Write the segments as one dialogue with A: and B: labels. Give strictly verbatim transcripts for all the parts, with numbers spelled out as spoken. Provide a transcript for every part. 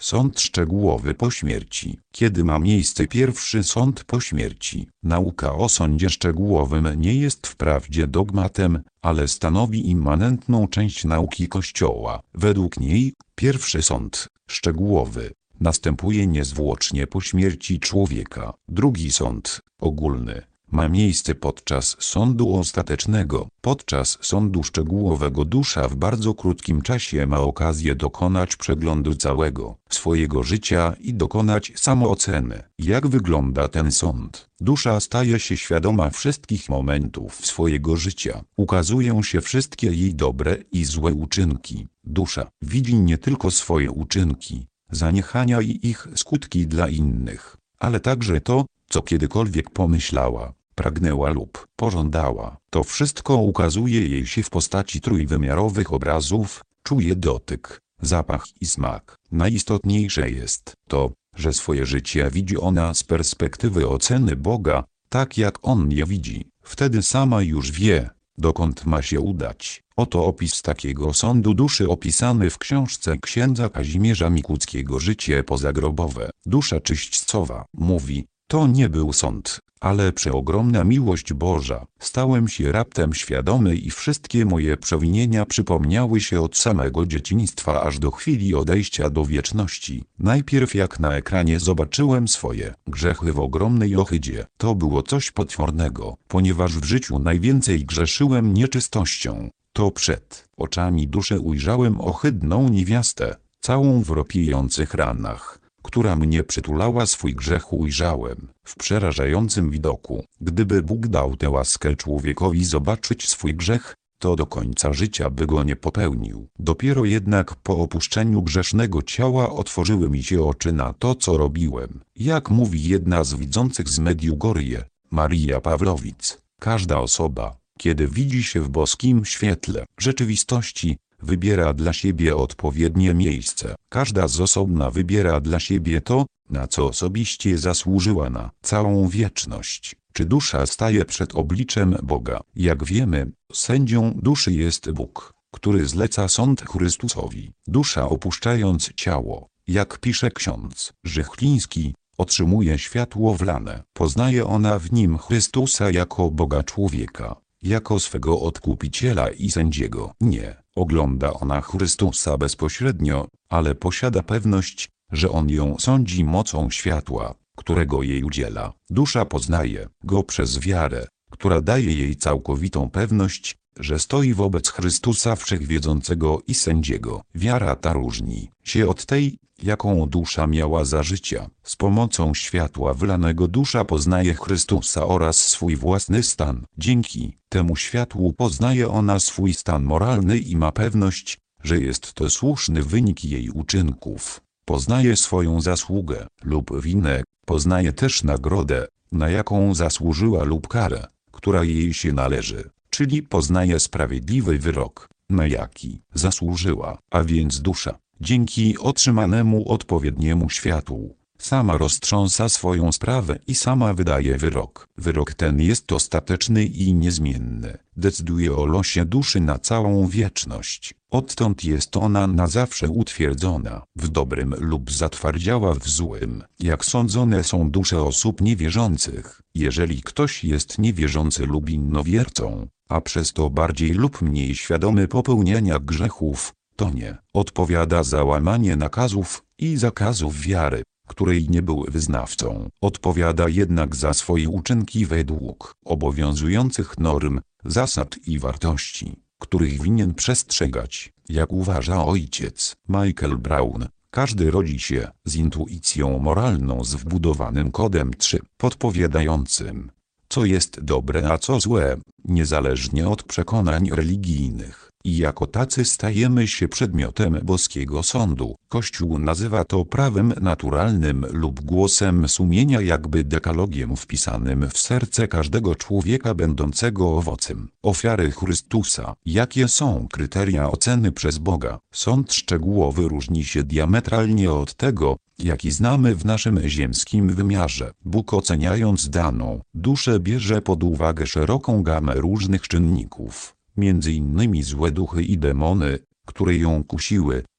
A: Sąd szczegółowy po śmierci. Kiedy ma miejsce pierwszy sąd po śmierci? Nauka o sądzie szczegółowym nie jest wprawdzie dogmatem, ale stanowi immanentną część nauki Kościoła. Według niej, pierwszy sąd szczegółowy następuje niezwłocznie po śmierci człowieka. Drugi sąd, ogólny, ma miejsce podczas sądu ostatecznego. Podczas sądu szczegółowego dusza w bardzo krótkim czasie ma okazję dokonać przeglądu całego swojego życia i dokonać samooceny. Jak wygląda ten sąd? Dusza staje się świadoma wszystkich momentów swojego życia. Ukazują się wszystkie jej dobre i złe uczynki. Dusza widzi nie tylko swoje uczynki, zaniechania i ich skutki dla innych, ale także to, co kiedykolwiek pomyślała, pragnęła lub pożądała. To wszystko ukazuje jej się w postaci trójwymiarowych obrazów, czuje dotyk, zapach i smak. Najistotniejsze jest to, że swoje życie widzi ona z perspektywy oceny Boga, tak jak On je widzi. Wtedy sama już wie, dokąd ma się udać. Oto opis takiego sądu duszy opisany w książce księdza Kazimierza Mikuckiego Życie pozagrobowe. Dusza czyśćcowa mówi: to nie był sąd, ale przeogromna miłość Boża. Stałem się raptem świadomy i wszystkie moje przewinienia przypomniały się od samego dzieciństwa aż do chwili odejścia do wieczności. Najpierw jak na ekranie zobaczyłem swoje grzechy w ogromnej ohydzie. To było coś potwornego, ponieważ w życiu najwięcej grzeszyłem nieczystością. To przed oczami duszy ujrzałem ohydną niewiastę, całą w ropiejących ranach, która mnie przytulała. Swój grzech ujrzałem w przerażającym widoku. Gdyby Bóg dał tę łaskę człowiekowi zobaczyć swój grzech, to do końca życia by go nie popełnił. Dopiero jednak po opuszczeniu grzesznego ciała otworzyły mi się oczy na to, co robiłem. Jak mówi jedna z widzących z Mediugorje, Maria Pawlowic, każda osoba, kiedy widzi się w boskim świetle rzeczywistości, wybiera dla siebie odpowiednie miejsce. Każda z osobna wybiera dla siebie to, na co osobiście zasłużyła na całą wieczność. Czy dusza staje przed obliczem Boga? Jak wiemy, sędzią duszy jest Bóg, który zleca sąd Chrystusowi. Dusza opuszczając ciało, jak pisze ksiądz Żychliński, otrzymuje światło wlane. Poznaje ona w nim Chrystusa jako Boga człowieka, jako swego odkupiciela i sędziego. Nie ogląda ona Chrystusa bezpośrednio, ale posiada pewność, że On ją sądzi mocą światła, którego jej udziela. Dusza poznaje Go przez wiarę, która daje jej całkowitą pewność, że stoi wobec Chrystusa Wszechwiedzącego i Sędziego. Wiara ta różni się od tej, jaką dusza miała za życia. Z pomocą światła wlanego dusza poznaje Chrystusa oraz swój własny stan. Dzięki temu światłu poznaje ona swój stan moralny i ma pewność, że jest to słuszny wynik jej uczynków. Poznaje swoją zasługę lub winę, poznaje też nagrodę, na jaką zasłużyła, lub karę, która jej się należy, czyli poznaje sprawiedliwy wyrok, na jaki zasłużyła. A więc dusza, dzięki otrzymanemu odpowiedniemu światłu, sama roztrząsa swoją sprawę i sama wydaje wyrok. Wyrok ten jest ostateczny i niezmienny. Decyduje o losie duszy na całą wieczność. Odtąd jest ona na zawsze utwierdzona w dobrym lub zatwardziała w złym. Jak sądzone są dusze osób niewierzących. Jeżeli ktoś jest niewierzący lub innowiercą, a przez to bardziej lub mniej świadomy popełniania grzechów, to nie odpowiada za łamanie nakazów i zakazów wiary, której nie był wyznawcą. Odpowiada jednak za swoje uczynki według obowiązujących norm, zasad i wartości, których winien przestrzegać, jak uważa ojciec Michael Brown. Każdy rodzi się z intuicją moralną, z wbudowanym kodem trzy, podpowiadającym, co jest dobre a co złe, niezależnie od przekonań religijnych. I jako tacy stajemy się przedmiotem boskiego sądu. Kościół nazywa to prawem naturalnym lub głosem sumienia, jakby dekalogiem wpisanym w serce każdego człowieka będącego owocem ofiary Chrystusa. Jakie są kryteria oceny przez Boga? Sąd szczegółowy różni się diametralnie od tego, jaki znamy w naszym ziemskim wymiarze. Bóg, oceniając daną duszę, bierze pod uwagę szeroką gamę różnych czynników, między innymi złe duchy i demony, które ją kusiły,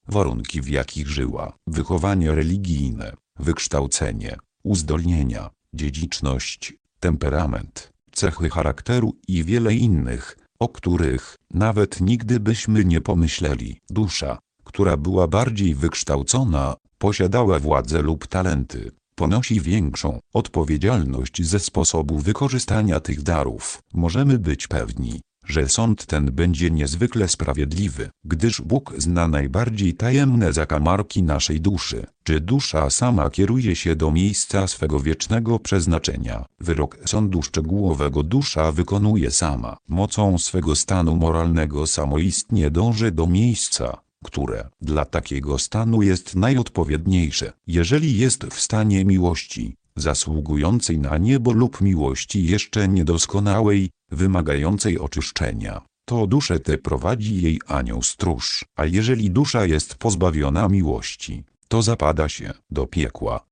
A: warunki, w jakich żyła, wychowanie religijne, wykształcenie, uzdolnienia, dziedziczność, temperament, cechy charakteru i wiele innych, o których nawet nigdy byśmy nie pomyśleli. Dusza, która była bardziej wykształcona, posiadała władzę lub talenty, ponosi większą odpowiedzialność ze sposobu wykorzystania tych darów. Możemy być pewni, że sąd ten będzie niezwykle sprawiedliwy, gdyż Bóg zna najbardziej tajemne zakamarki naszej duszy. Czy dusza sama kieruje się do miejsca swego wiecznego przeznaczenia? Wyrok sądu szczegółowego dusza wykonuje sama. Mocą swego stanu moralnego samoistnie dąży do miejsca, które dla takiego stanu jest najodpowiedniejsze. Jeżeli jest w stanie miłości, zasługującej na niebo, lub miłości jeszcze niedoskonałej, wymagającej oczyszczenia, to duszę tę prowadzi jej anioł stróż. A jeżeli dusza jest pozbawiona miłości, to zapada się do piekła,